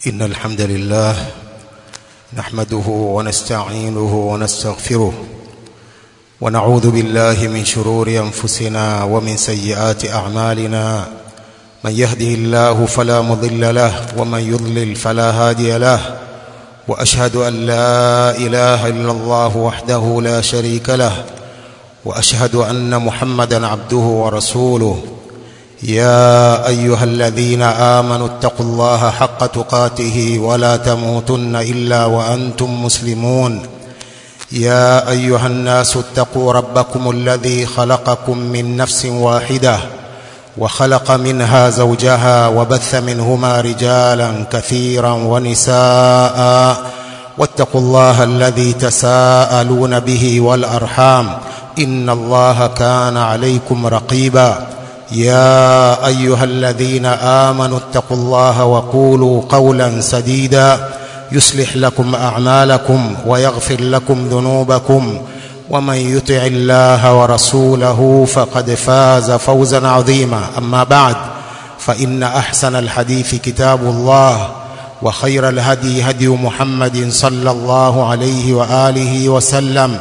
إن الحمد لله نحمده ونستعينه ونستغفره ونعوذ بالله من شرور أنفسنا ومن سيئات أعمالنا من يهده الله فلا مضل له ومن يضلل فلا هادي له وأشهد أن لا إله إلا الله وحده لا شريك له وأشهد أن محمدا عبده ورسوله يا أيها الذين آمنوا اتقوا الله حق تقاته ولا تموتن إلا وأنتم مسلمون يا أيها الناس اتقوا ربكم الذي خلقكم من نفس واحدة وخلق منها زوجها وبث منهما رجالا كثيرا ونساء واتقوا الله الذي تساءلون به والأرحام إن الله كان عليكم رقيبا يا أيها الذين آمنوا اتقوا الله وقولوا قولا سديدا يصلح لكم أعمالكم ويغفر لكم ذنوبكم ومن يطع الله ورسوله فقد فاز فوزا عظيما أما بعد فإن أحسن الحديث كتاب الله وخير الهدي هدي محمد صلى الله عليه وآله وسلم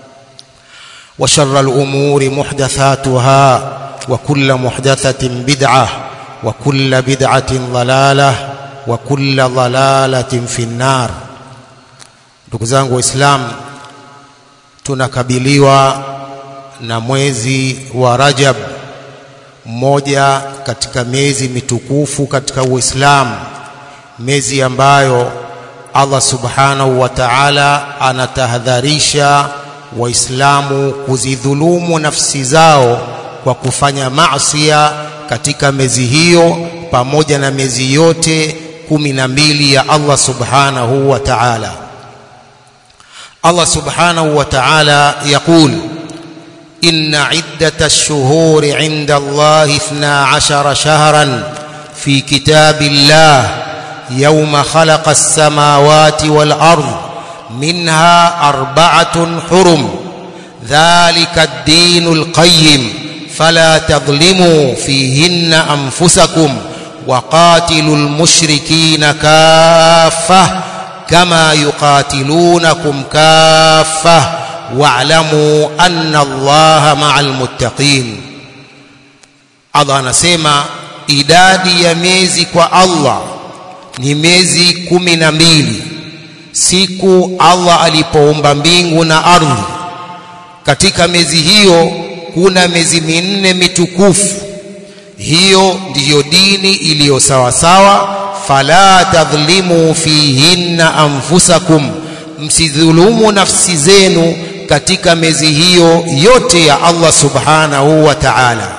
وشر الأمور محدثاتها وكل محدثة بدعة وكل بدعة ضلالة وكل ضلالة في النار. Ndugu zangu Waislamu, tunakabiliwa na mwezi wa Rajab, mmoja katika miezi mitukufu katika Uislamu, miezi ambayo Allah subhanahu wa ta'ala anatahadharisha Waislamu kuzidhulumu nafsi zao kwa kufanya maasiya katika miezi hiyo pamoja na miezi yote 12 ya Allah subhanahu wa ta'ala. Allah subhanahu wa ta'ala yaqul inna iddatash shuhuri 'inda Allah 12 shahran fi kitabillah yawma khalaqas samawati wal ard minha arba'atun hurum dhalika ad-dinul qayyim فلا تظلموا فيهن أنفسكم وقاتلوا المشركين كافة كما يقاتلونكم كافة واعلموا أن الله مع المتقين. Allah anasema idadi ya miezi kwa Allah ni miezi 12 siku Allah alipoumba mbingu na ardhi. Katika miezi hiyo kuna miezi minne mitukufu. Hiyo ndiyo dini iliyo sawa sawa. Fala tadhlimu fihinna anfusakum, msidhulumu nafsi zenu katika miezi hiyo yote ya Allah subhanahu wa ta'ala.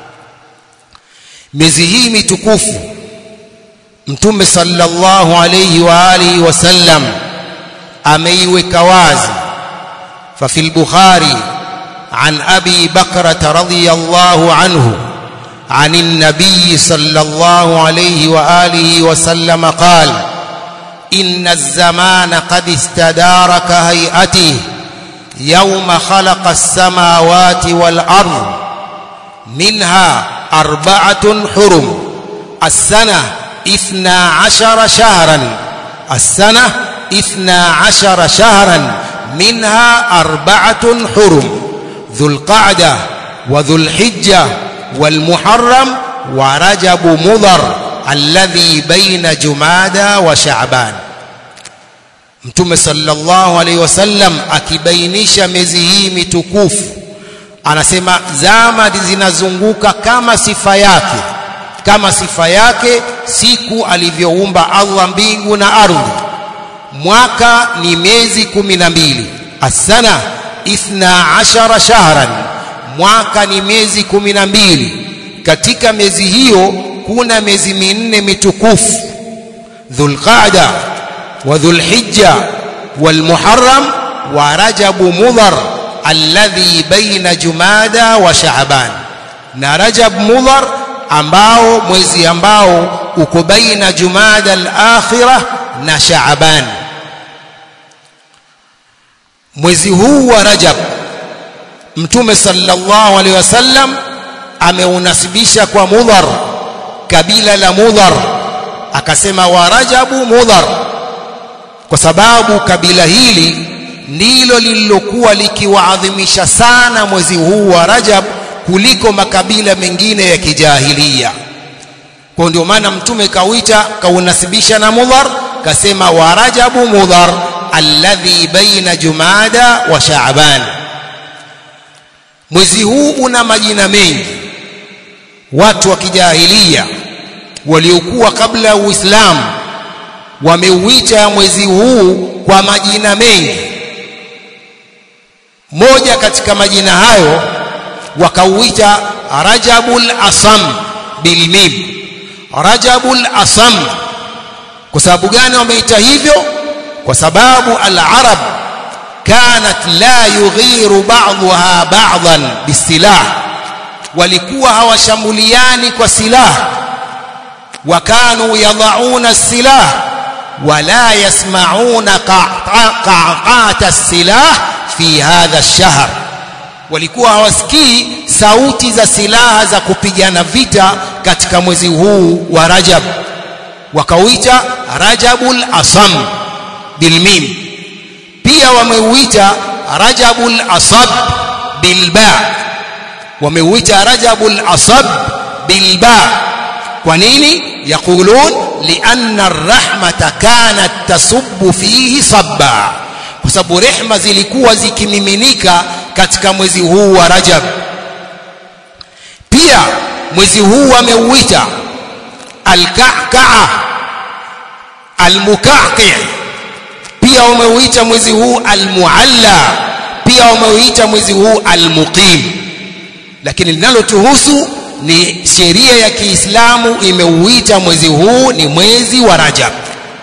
Miezi hii mitukufu Mtume sallallahu alayhi wa alihi wasallam ameiweka wazi. Fa fil Bukhari عن أبي بكرة رضي الله عنه عن النبي صلى الله عليه وآله وسلم قال إن الزمان قد استدار كهيئته يوم خلق السماوات والأرض منها 4 حرم السنة 12 شهرا السنة 12 شهرا منها 4 حرم ذو القعدة وذو الحجة والمحرم ورجب مضر الذي بين جمادى وشعبان. Mtume sallallahu alayhi wasallam akibainisha miezi hii mitukufu anasema zama zinazunguka kama sifa yake siku alivyoumba Allah mbingu na ardhi. Mwaka ni miezi 12. As-sana 12 shahran, mwaka ni miezi 12. Katika miezi hiyo kuna miezi minne mitukufu: Dhulqa'da wa Dhulhijja wal Muharram wa Rajab Mudhar alladhi baina Jumada wa Sha'ban. Na Rajab Mudhar ambao mwezi ambao uko baina Jumada al-akhirah na Sha'ban. Mwezi huu wa Rajab Mtume sallallahu alaihi wasallam ameunasibisha kwa Mudhar, kabila la Mudhar akasema wa Rajabu Mudhar, kwa sababu kabila hili ndilo lililokuwa likiwaadhimisha sana mwezi huu wa Rajab kuliko makabila mengine ya kijahilia. Kwa ndio maana mtume kaunasibisha na Mudhar, kasema wa Rajabu Mudhar alladhi baina Jumada wa Shaaban. Mwezi huu una majina mengi. Watu wa kijahilia waliokuwa kabla ya Uislamu wameuita mwezi huu kwa majina mengi. Moja katika majina hayo wakauita Rajabul Asam bilmim, Rajabul Asam. Kwa sababu gani wameita hivyo? Kwa sababu al-Arab kanat la yughiru ba'daha ba'dan bisilah, walikuwa hawashambuliani kwa silaha. Wakanu yadhauna as-silah wala yasma'una qa'qa'at as-silah fi hadha ash-shahr, walikuwa hawasikii sauti za silaha za kupigana vita katika mwezi huu wa Rajab. Wakauita Rajabul Asam bilmim. Pia wameuita Rajabul Asab bilba, wameuita Rajabul Asab bilba. Kwa nini? Yaqulun lianna ar-rahmata kanat tasubbu fihi sabba, kwa sababu rehema zilikuwa zikimiminika katika mwezi huu wa Rajab. Pia mwezi huu wameuita al-Ka'ka'a al-Muka'ki', pia wameuita mwezi huu al-Mu'alla, pia wameuita mwezi huu al-Muqim. Lakini linalotuhusu ni sheria ya Kiislamu imeuita mwezi huu ni mwezi wa Rajab.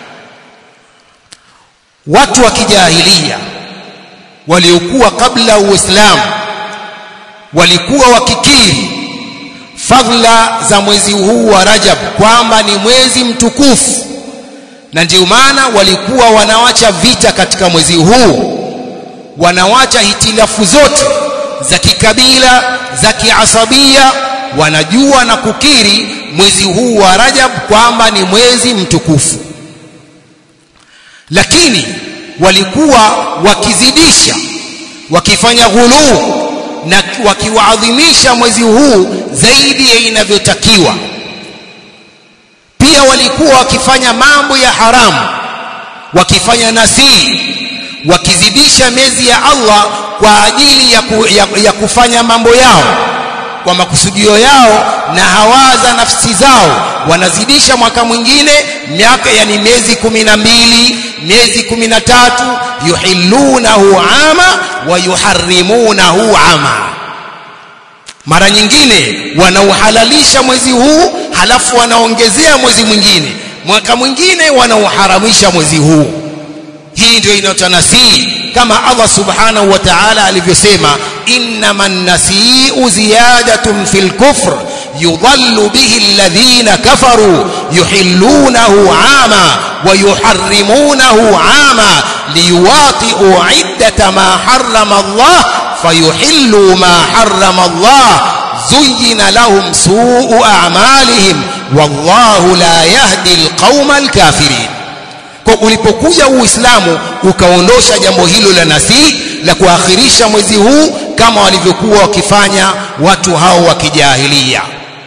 Watu wa kijahilia waliokuwa kabla Uislamu walikuwa wakikiri fadhila za mwezi huu wa Rajab kwamba ni mwezi mtukufu, na ndio maana walikuwa wanawacha vita katika mwezi huu, wanawacha hitilafu zote za kikabila, za kiasabia, wanajua na kukiri mwezi huu wa Rajab kwamba ni mwezi mtukufu. Lakini walikuwa wakizidisha, wakifanya ghuluu na wakiwaadhimisha mwezi huu zaidi ya inavyotakiwa. Pia walikuwa wakifanya mambo ya haramu, wakifanya nasii, wakizidisha miezi ya Allah kwa ajili ya kufanya mambo yao kwa makusudio yao na hawaza nafsi zao. Wanazidisha mwaka mwingine miaka, yani miezi 12, miezi 13, yuhillunahu ama wa yuharrimunahu ama. Mara nyingine wanauhalalisha mwezi huu halafu wanaongezea mwezi mwingine, mwaka mwingine wanauharamisha mwezi huu. Hii ndio inayotanasii kama Allah subhanahu wa ta'ala alivyosema, innaman nasi'u ziyadatun fil kufr yudhallu bihi alladhina kafaru yuhillunahu 'ama wa yuharrimunahu 'ama liyuwati'u 'iddata ma harrama Allah fayuhillu ma harrama Allah zuyyina lahum su'u a'malihim wallahu la yahdi alqawma alkafirin. Kwa ulipokuja Uislamu ukaondosha jambo hilo la nasii la kuakhirisha mwezi huu kama walivyokuwa wakifanya watu hao wa kijahilia.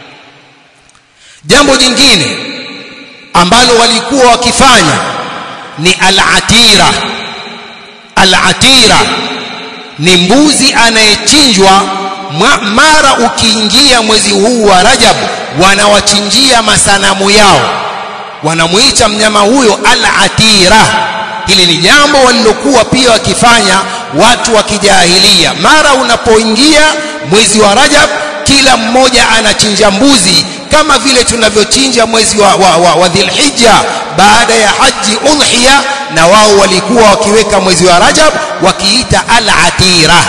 Jambo jingine ambalo walikuwa wakifanya ni al-atira. Al-atira ni mbuzi anayechinjwa mara ukiingia mwezi huu wa Rajab, wanawachinjia masanamu yao, wanamuita mnyama huyo al-atira. Hili ni jambo walilokuwa pia wakifanya watu wa kijahilia. Mara unapoingia mwezi wa Rajab, kila mmoja anachinja mbuzi kama vile tunavyochinja mwezi wa Dhulhijja baada ya haji udhiya, na wao walikuwa wakiweka mwezi wa Rajab wakiita al-atira.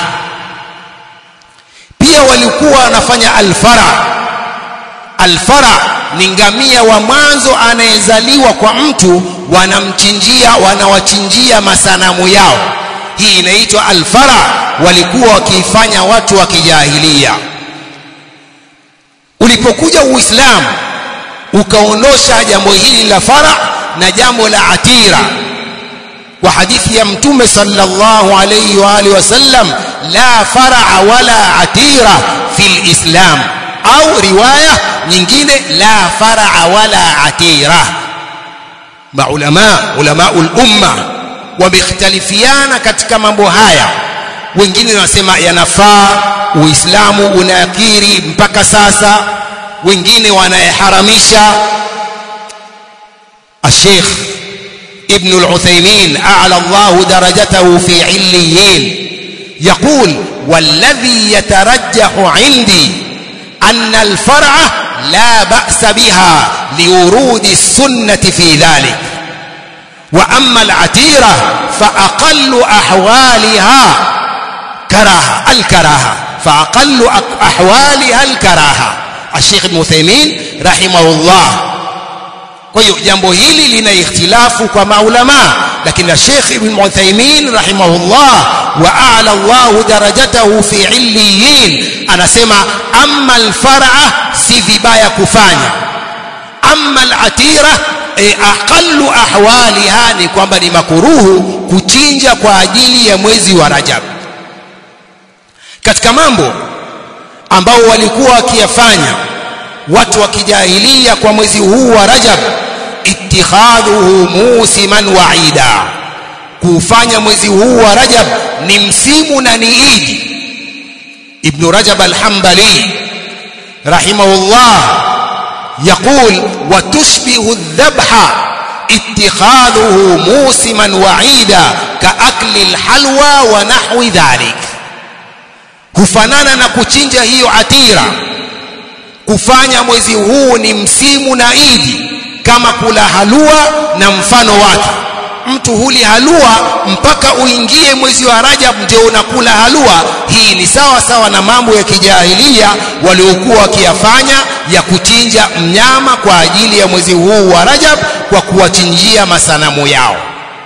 Pia walikuwa wanafanya al-fara. Al-fara ni ngamia wa mwanzo anayezaliwa kwa mtu, wanawachinjia masanamu yao. Hii inaitwa al-fara, walikuwa wakiifanya watu wa kijahilia. Ulipokuja Uislamu ukaondosha jambo hili la fara na jambo la atira. Wa hadithi ya Mtume sallallahu alayhi wa alihi wasallam, la fara wala atira fil islam, au riwaya nyingine la fara wala atira. Ulamaul umma wamekhtalifiana katika mambo haya. Wengine wanasema yanafaa, Uislamu unakiri mpaka sasa, wengine wanayaharamisha. Sheikh Ibn al-Uthaymeen a'la Allah darajatahu fi 'illiyin يقول والذي يترجح عندي أن الفرع لا بأس بها لورود السنة في ذلك، وأما العتيرة فأقل أحوالها الكراهة، فأقل أحوالها الكراهة. الشيخ ابن عثيمين رحمه الله. Kwa hiyo jambo hili lina ikhtilafu kwa maulama, lakini Sheikh Ibn Uthaymeen rahimahullah wa a'la Allah darajatahu fi 'illiyin anasema amma al-far'a si vibaya kufanya, amma al-atira aqallu ahwaliha, ni kwamba ni makuruhu kuchinja kwa ajili ya mwezi wa Rajab. Katika mambo ambao walikuwa wakiyafanya watu wa kijahilia kwa mwezi huu wa Rajab, ittikhadhuhu musiman wa'ida, kufanya mwezi huu wa Rajab ni msimu na ni idi. Ibn Rajab al-Hanbali rahimahullah يقول وتشبه الذبح اتخاذه موسما وعيدا كأكل الحلوى ونحو ذلك. kufanana na kuchinja hiyo atira, kufanya mwezi huu ni msimu na idi, kama kula halua na mfano wake. Mtu huli halua mpaka uingie mwezi wa Rajab ndio unakula halua. Hii ni sawa sawa na mambo ya kijahilia waliokuwa wakiyafanya ya kuchinja mnyama kwa ajili ya mwezi huu wa Rajab kwa kuwachinjia masanamu yao.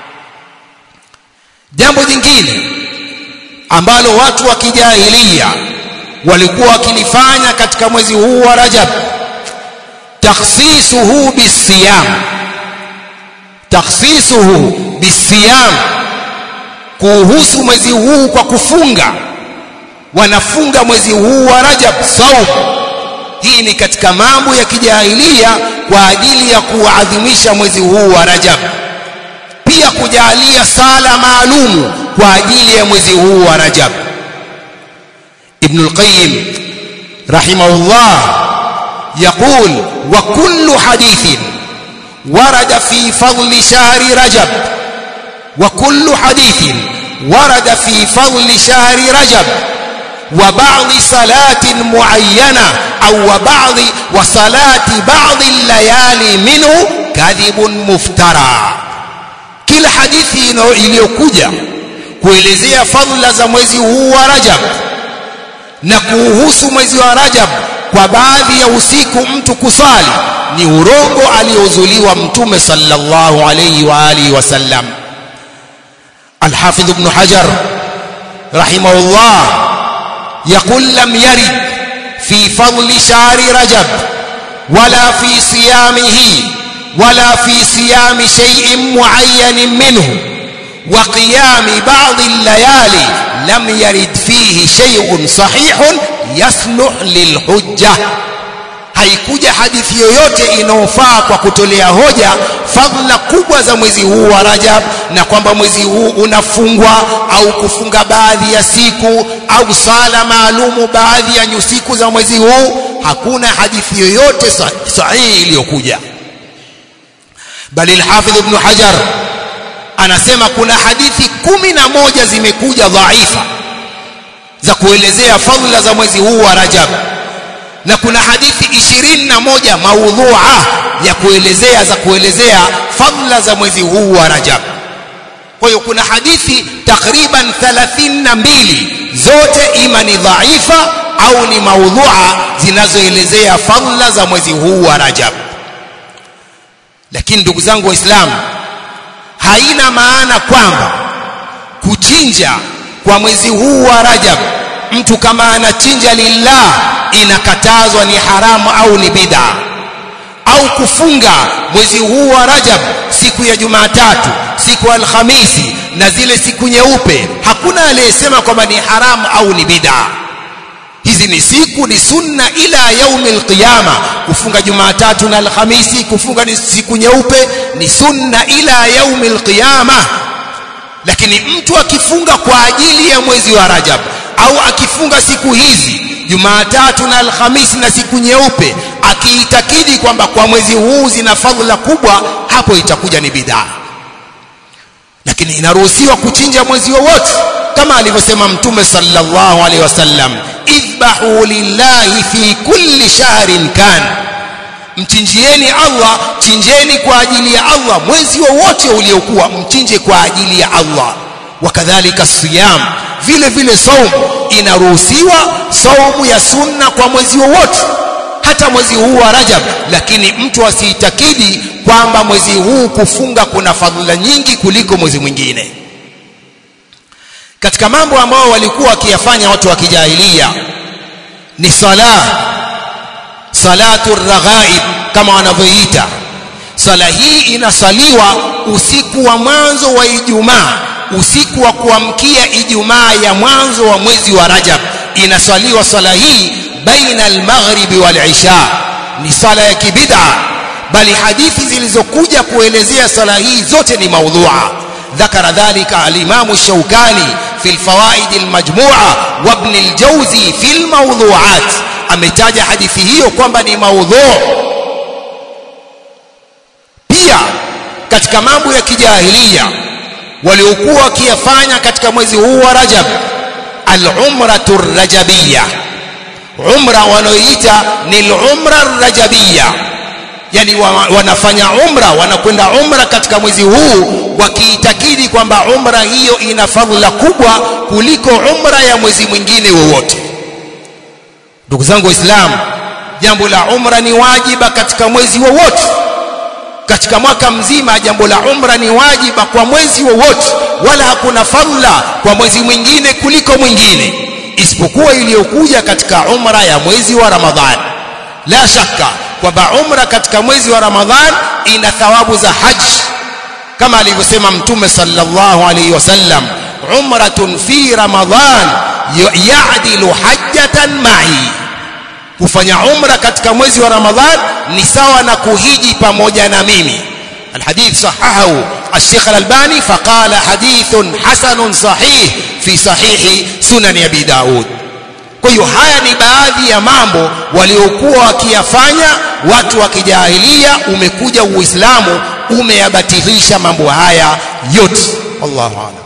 Jambo jingine ambalo watu wa kijahilia walikuwa wakilifanya katika mwezi huu wa Rajab, takhsisuhu bisiyam, kuhusu mwezi huu kwa kufunga. Wanafunga mwezi huu wa Rajab saum. Hii ni katika mambo ya kijahilia kwa ajili ya kuadhimisha mwezi huu wa Rajab. Pia kujalia sala maalumu kwa ajili ya mwezi huu wa Rajab. Ibn al-Qayyim rahimahullah يقول وكل حديث ورد في فضل شهر رجب، وكل حديث ورد في فضل شهر رجب وبعض صلاة معينة أو وصلاة بعض الليالي منه كذب مفترى. kila hadithi iliyokuja kuelezea fadhila za mwezi huu wa Rajab na kuhusu mwezi wa Rajab kwa baadhi ya usiku mtu kusali, ni urongo aliozuliwa Mtume sallallahu alayhi wa alihi wasallam. Al-Hafidh Ibn Hajar rahimahullah يقول لم يرد في فضل شهر رجب ولا في صيامه ولا في صيام شيء معين منه وقيام بعض الليالي لم يرد فيه شيء صحيح يصلح للحجة. haikuja hadithi yoyote inayofaa kwa kutolea hoja fadhila kubwa za mwezi huu wa Rajab, na kwamba mwezi huu unafungwa au kufunga baadhi ya siku au sala maalumu baadhi ya siku za mwezi huu. Hakuna hadithi yoyote sahihi iliyokuja. Bali al-Hafidh Ibn Hajar anasema kuna hadithi 11 zimekuja dhaifa za kuelezea fadhila za mwezi huu wa Rajab, na kuna hadithi 21 maudhu'a za kuelezea fadhila za mwezi huu wa Rajab. Kwa hiyo kuna hadithi takriban 32, zote ima ni dhaifa au ni maudhu'a zinazoelezea fadhila za mwezi huu wa Rajab. Lakini ndugu zangu Waislamu, haina maana kwamba kuchinja kwa mwezi huu wa Rajab, mtu kama anachinja lillah inakatazwa, ni haramu au ni bid'a, au kufunga mwezi huu wa Rajab siku ya Jumatatu, siku ya Alhamisi na zile siku nyeupe, hakuna aliyesema kwamba ni haramu au ni bid'a. Hizi ni siku, ni sunna ila yaumil qiyama. Kufunga Jumatatu na Alhamisi, kufunga ni siku nyeupe, ni sunna ila yaumil qiyama. Lakini mtu akifunga kwa ajili ya mwezi wa Rajab au akifunga siku hizi Jumatatu na Alhamisi na siku nyeupe akiitakidi kwamba kwa mwezi huu zina fadhila kubwa, hapo itakuja ni bid'a. Lakini inaruhusiwa kuchinja mwezi wowote kama alivyosema Mtume sallallahu alaihi wasallam, idhbahu lillahi fi kulli shahrin kan, mchinjieni Allah, chinjeni kwa ajili ya Allah mwezi wowote uliokuwa, mchinje kwa ajili ya Allah. Wakadhalika siyam, vile vile saumu inaruhusiwa, saumu ya sunna kwa mwezi wowote, hata mwezi huu wa Rajab. Lakini mtu asiitakidi kwamba mwezi huu kufunga kuna fadhila nyingi kuliko mwezi mwingine. Katika mambo ambao walikuwa wakiyafanya watu wa kijahilia ni salatu raghaib kama wanavyoita. Sala hii inasaliwa usiku wa mwanzo wa Ijumaa, usiku wa kuamkia Ijumaa ya mwanzo wa mwezi wa Rajab. Inasaliwa sala hii baina al-maghrib wal-isha. Ni sala ya kibid'a, bali hadithi zilizokuja kuelezea sala hii zote ni maudhu'a. ذكر ذلك الإمام الشوكاني في الفوائد المجموعة وابن الجوزي في الموضوعات. ametaja hadithi hiyo kwamba ni maudhu'. Pia katika mambo ya kijahilia waliokuwa wakiyafanya katika mwezi huu wa Rajab, al-umratu rajabiyya, umra wanaoita ni al-umra rajabiyya, yani wanafanya umra, wanakwenda umra katika mwezi huu wakiitakidi kwamba umra hiyo ina fadhila kubwa kuliko umra ya mwezi mwingine wowote. Ndugu zangu Waislamu, jambo la umra ni wajiba katika mwezi wowote. Katika mwaka mzima jambo la umra ni wajiba kwa mwezi wowote, wala hakuna fadhila kwa mwezi mwingine kuliko mwingine, isipokuwa iliyokuja katika umra ya mwezi wa Ramadhani. La shaka kwamba umra katika mwezi wa Ramadhan ina thawabu za haji, kama alivyosema Mtume sallallahu alaihi wasallam, umratun fi Ramadhan ya'dilu hajjatan ma'i. Kufanya umra katika mwezi wa Ramadhan ni sawa na kuhiji pamoja na mimi. الحديث صححه الشيخ الألباني فقال حديث حسن صحيح في صحيح سنن أبي داود. Kwa hiyo haya ni baadhi ya mambo waliokuwa wakiyafanya watu wa kijahilia. Umekuja Uislamu umeyabatilisha mambo haya yote. Allahu a'lam.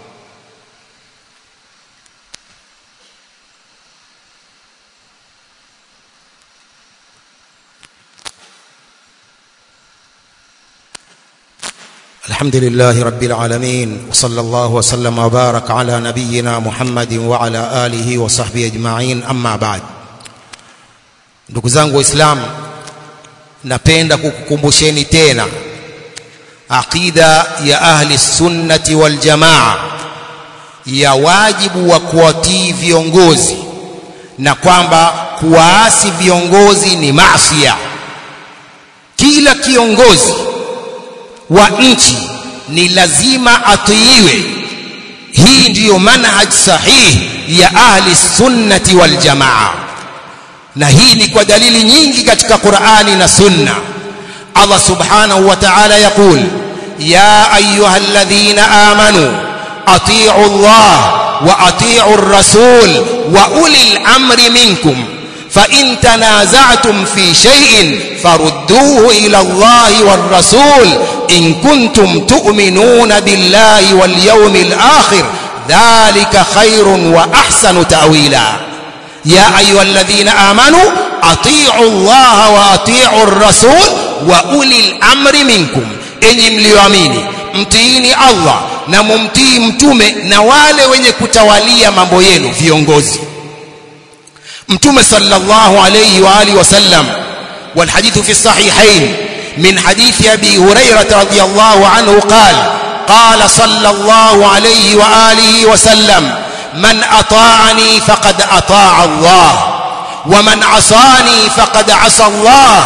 الحمد لله رب العالمين وصلى الله وسلم وبارك على نبينا محمد وعلى آله وصحبه أجمعين. أما بعد, ndugu zangu Waislamu, napenda kukukumbusheni tena aqida ya ahli sunnati wal jamaa ya wajibu wa kuwatii viongozi, na kwamba kuwaasi viongozi ni maasiya. Kila kiongozi wa nchi ni lazima atiiwe. Hii ndiyo manhaj sahihi ya ahli sunnati wal jamaa, na hii ni kwa dalili nyingi katika Qur'ani na Sunna. Allah subhanahu wa ta'ala yaqul, ya ayyuhalladhina amanu atii'u Allah wa atii'u ar-rasul wa ulil amri minkum فإن تنازعتم في شيء فردوه إلى الله والرسول إن كنتم تؤمنون بالله واليوم الآخر ذلك خير وأحسن تأويلا. يا أيها الذين آمنوا أطيعوا الله وأطيعوا الرسول وأولي الأمر منكم. إني mlioamini mtiini Allah na mumtii mtume na wale wenye kutawalia mambo yenu, viongozi. متوم صلى الله عليه وآله وسلم، والحديث في الصحيحين من حديث أبي هريرة رضي الله عنه قال قال صلى الله عليه وآله وسلم من أطاعني فقد أطاع الله ومن عصاني فقد عصى الله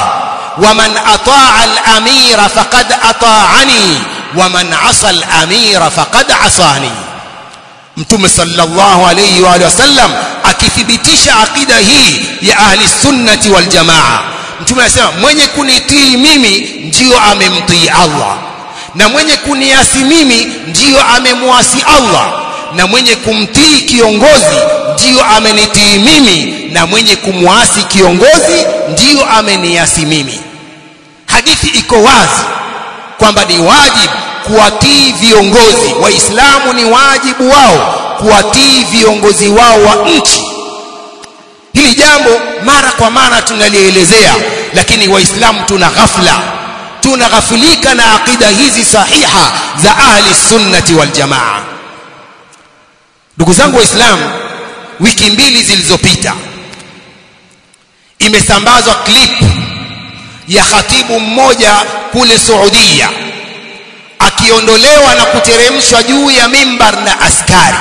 waman ataa al-amira faqad ataani waman asa al-amira faqad asani. Mtume sallallahu alayhi wa sallam akithibitisha akida hii ya ahli sunnati wal jamaa, Mtume anasema mwenye kunitii mimi ndio amemtii Allah, na mwenye kuniasi mimi ndio amemwasi Allah, na mwenye kumtii kiongozi ndio amenitii mimi, na mwenye kumwasi kiongozi ndio ameniasi mimi. Hadithi iko wazi kwamba ni wajibu kuwatii viongozi. Waislamu ni wajibu wao kuwatii viongozi wao wa nchi. Hili jambo mara kwa mara tunalielezea, lakini waislamu tunaghafilika na akida hizi sahiha za ahli sunnati wal jamaa. Ndugu zangu waislamu, wiki mbili zilizopita imesambazwa clip ya khatibu mmoja kule Saudia akiondolewa na kuteremshwa juu ya mimbar na askari.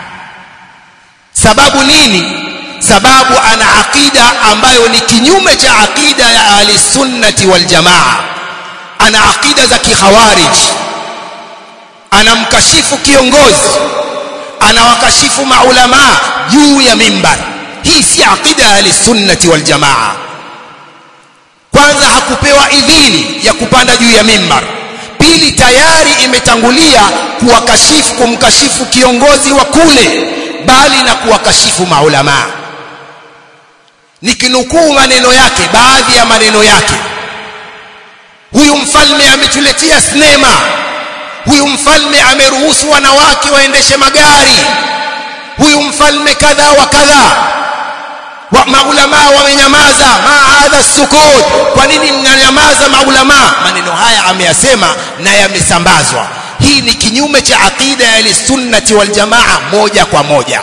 Sababu nini? Sababu ana akida ambayo ni kinyume cha akida ya ahli sunnati wal jamaa. Ana akida za kikhawarij, anamkashifu kiongozi, anawakashifu maulama juu ya mimbar. Hii si akida ya ahli sunnati wal jamaa. Kwanza hakupewa idhini ya kupanda juu ya mimbar. Pili, tayari imetangulia kumkashifu kiongozi wa kule, bali na kuwakashifu maulama. Nikinukuu maneno yake, baadhi ya maneno yake: huyu mfalme ametuletea sinema, huyu mfalme ameruhusu wanawake waendeshe magari, huyu mfalme kadha wa kadha, wa maulama wamenyamaza. Ma hadha sukut, kwa nini mnanyamaza maulama? Maneno haya ameyasema na yamesambazwa. Hii ni kinyume cha akida ya sunnati wal jamaa moja kwa moja,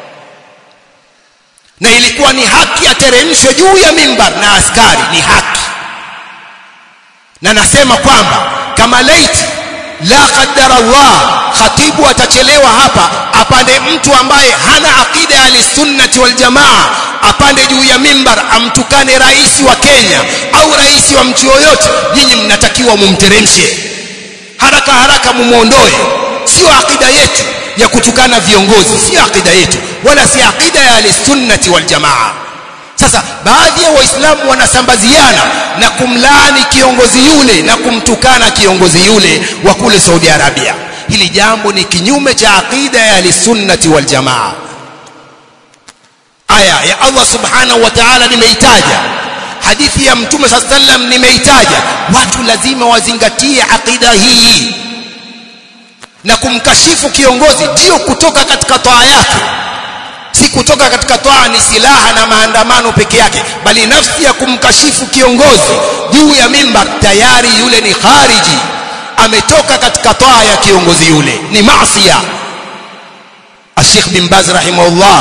na ilikuwa ni haki ateremshwe juu ya mimbar na askari, ni haki. Na nasema kwamba kama laiti la qaddara Allah khatibu atachelewa hapa, apande mtu ambaye hana akida ya sunnati wal jamaa, apande juu ya mimbar amtukane rais wa Kenya au rais wa mtu yoyote, nyinyi mnatakiwa mumteremshe haraka mumuondoe. Sio akida yetu ya kutukana viongozi, sio akida yetu, wala si akida ya sunnati wal jamaa. Sasa baadhi ya waislamu wanasambaziana na kumlaani kiongozi yule na kumtukana kiongozi yule wa kule Saudi Arabia. Hili jambo ni kinyume cha akida ya sunnati wal jamaa. Aya ya Allah subhanahu wa ta'ala nimeitaja, hadithi ya Mtume sallallahu alaihi wasallam nimeitaja. Watu lazima wazingatie akida hii, na kumkashifu kiongozi ndio kutoka katika toa yake. Si kutoka katika toa ni silaha na maandamano peke yake, bali nafsi ya kumkashifu kiongozi juu ya mimbar, tayari yule ni khariji, ametoka katika toa ya kiongozi yule, ni maasiya. Sheikh bin Baz rahimahullah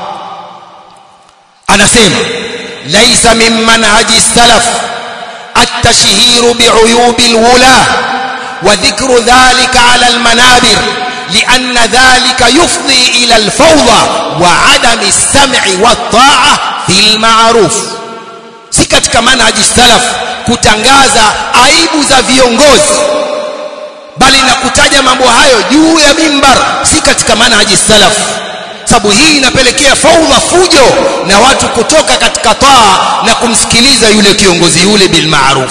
anasema laysa min manhaji salaf at-tashhir bi'uyub al-wula wa dhikru dhalika 'ala al-manabir لأن ذلك يفضي إلى الفوضى وعدم السمع والطاعة في المعروف. Si katika manhaji salaf kutangaza aibu za viongozi, bali na kutaja mambo hayo juu ya mimbar, si katika manhaji salaf. Sababu hii inapelekea faudha, fujo, na watu kutoka katika taa na kumsikiliza yule kiongozi yule bil ma'ruf.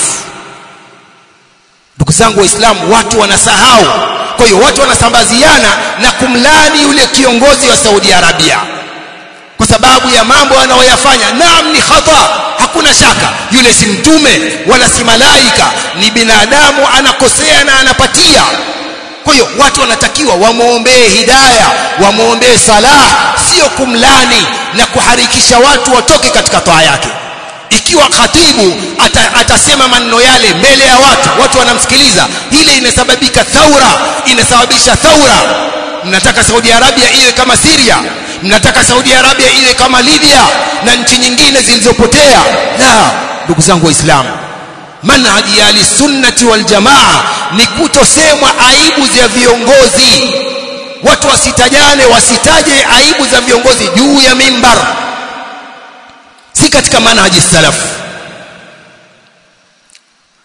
Ndugu zangu waislamu, watu wanasahau. Kwa hiyo watu wanasambaziana na kumlani yule kiongozi wa Saudi Arabia kwa sababu ya mambo anayoyafanya. Naam, ni khata, hakuna shaka. Yule si mtume wala si malaika, ni binadamu, anakosea na anapatia. Kwa hiyo watu wanatakiwa wamuombee hidayah, wamuombee salah, sio kumlani na kuharikisha watu watoke katika taa yake. Ikiwa khatibu atasema maneno yale mbele ya watu wanamsikiliza, ile inasababisha thaura. Mnataka Saudi Arabia iwe kama Syria, mnataka Saudi Arabia iwe kama Libya na nchi nyingine zilizopotea. La, ndugu zangu waislamu, manhaji ya sunnati wal jamaa ni kutosemwa aibu za viongozi. Watu wasitaje aibu za viongozi juu ya mimbar, si katika manhaji salaf.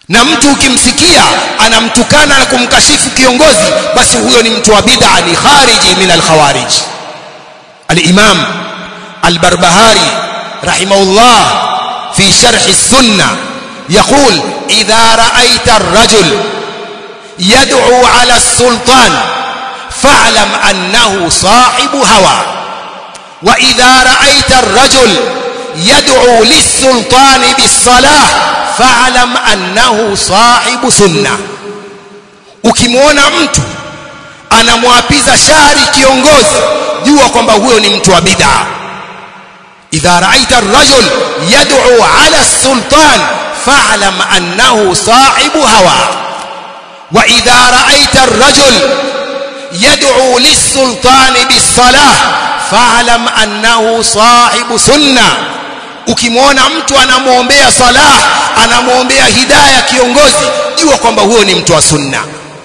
Na mtu ukimsikia anamtukana na kumkashifu kiongozi, basi huyo ni mtu wa bid'a, ni khariji min al-khawarij. Al-Imam al-Barbahari rahimahullah fi sharh as-sunnah يقول إذا رأيت الرجل يدعو على السلطان فاعلم أنه صاحب هوى، وإذا رأيت الرجل يدعو للسلطان بالصلاة فاعلم أنه صاحب سنة. Ukimwona mtu anamwapiza shari kiongozi, jua kwamba huyo ni mtu wa bid'a. إذا رأيت الرجل يدعو على السلطان فاعلم أنه صاحب هوى، وإذا رأيت الرجل يدعو للسلطان بالصلاة فاعلم أنه صاحب سنة. Ukimwona mtu anamuombea salah, anamuombea hidayah kiongozi, jua kwamba huyo ni mtu wa sunna.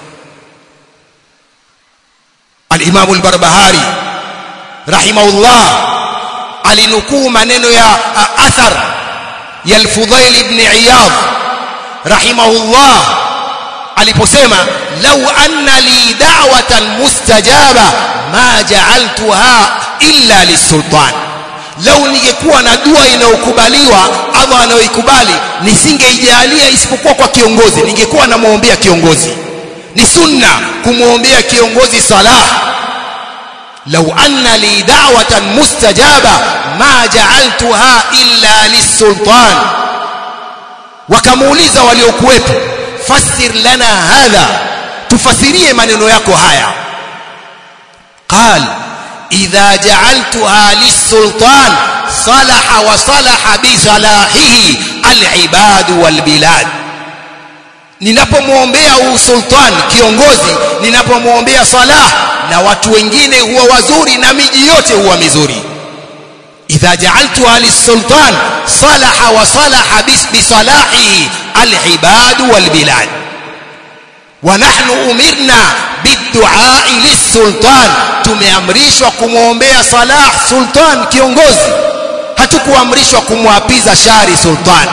Al-Imam al-Barbahari rahimahullah alinukuu maneno ya athar ya al-Fudayl ibn Iyad rahimahullah aliposema, law anna li da'watan mustajaba ma ja'altuha illa lisultan, lau ningekuwa na dua inayokubaliwa, Allah anayoikubali, nisingeijalia isipokuwa kwa kiongozi, ningekuwa namuombea kiongozi. Ni sunna kumuombea kiongozi salah. law anna li da'watan mustajaba ma ja'altuha illa lisultan. Wakamuuliza waliokuwepo, fasir lana hadha, tufasirie maneno yako haya. Qal idha ja'altuha lisultan salaha wa salaha bi salahihi al-ibad wal bilad. Ninapomuombea usultan kiongozi, ninapomuombea salah, na watu wengine huwa wazuri na miji yote huwa mizuri. idha ja'altuha lisultan salaha wa salaha bi salahihi al-ibad wal bilad. wa nahnu umirna bid-du'a lis-sultan, tumeamrishwa kumuombea salah sultan kiongozi, hatukuamrishwa kumwapiza shari sultan.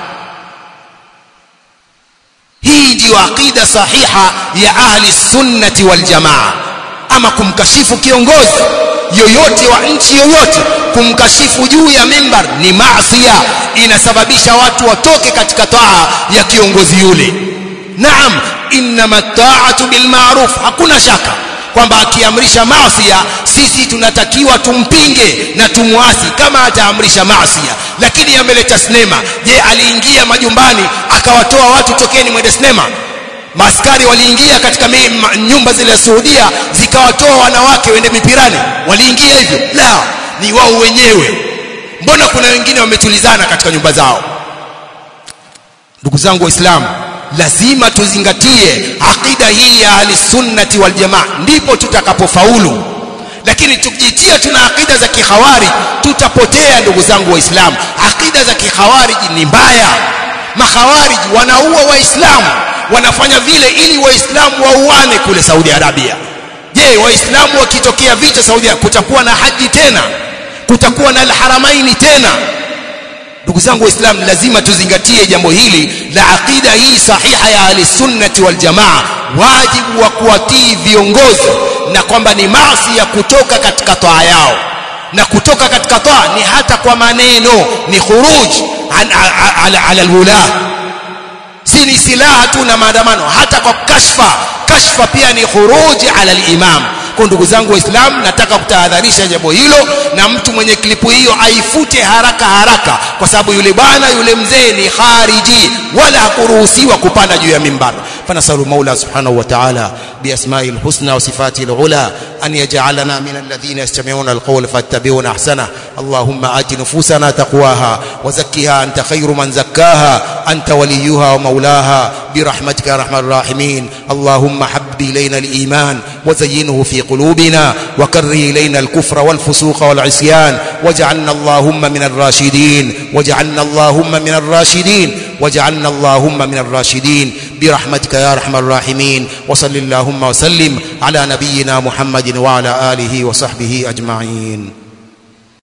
Hii ndio aqida sahiha ya ahli sunnati wal jamaa. Ama kumkashifu kiongozi yoyote wa nchi yoyote, kumkashifu juu ya mimbar ni maasiya, inasababisha watu watoke katika taa ya kiongozi yule. Naam, innama ta'atu bil ma'ruf, hakuna shaka kwamba akiamrisha maasiya sisi tunatakiwa tumpinge na tumuasi kama ataamrisha maasiya. Lakini ameleta sinema, je, aliingia majumbani akawatoa watu tokeni mwende sinema? Maaskari waliingia katika nyumba zile za Saudia zikawatoa wanawake wende mipirani? Waliingia hivyo? La, ni wao wenyewe. Mbona kuna wengine wametulizana katika nyumba zao? Ndugu zangu Waislamu, lazima tuzingatie aqida hii ya ahlisunnati wal jamaa, ndipo tutakapofaulu. Lakini tukijitia tuna aqida za kikhawarij tutapotea. Ndugu zangu Waislamu, aqida za kikhawarij ni mbaya. Makhawarij wanaua Waislamu, wanafanya vile ili Waislamu wauane kule Saudi Arabia. Je, Waislamu wakitokea vita Saudi, kutakuwa na haji tena? Kutakuwa na al-haramaini tena? Ndugu zangu Waislamu, lazima tuzingatie jambo hili la aqida hii sahiha ya ahlisunnati wal jamaa, wajibu wa kuwatii viongozi, na kwamba ni maasi ya kutoka katika taa yao. Na kutoka katika taa ni hata kwa maneno, ni khuruj ala alwulah. Si ni silaha tu na maandamano, hata kwa kashfa pia ni khuruj ala al-imam. Kwa ndugu zangu Waislamu, nataka kutahadharisha jambo hilo, na mtu mwenye klipu hiyo aifute haraka, kwa sababu yule bwana, yule mzee ni khariji, wala hakuruhusiwa kupanda juu ya mimbar. Fanasalu Mola subhanahu wa ta'ala bi asma'il husna wa sifatil ula an yaj'alana min alladhina yastami'una alqawla fattabi'una ahsana. Allahumma ati nufusana taqwaha wa zakkiha anta khayru man zakkaha anta waliyuha wa maulaha برحمتك يا ارحم الراحمين. اللهم حبب إلينا الإيمان وزينه في قلوبنا وكره إلينا الكفر والفسوق والعصيان واجعلنا اللهم من الراشدين، واجعلنا اللهم من الراشدين، واجعلنا اللهم من الراشدين برحمتك يا ارحم الراحمين. وصل اللهم وسلم على نبينا محمد وعلى آله وصحبه أجمعين.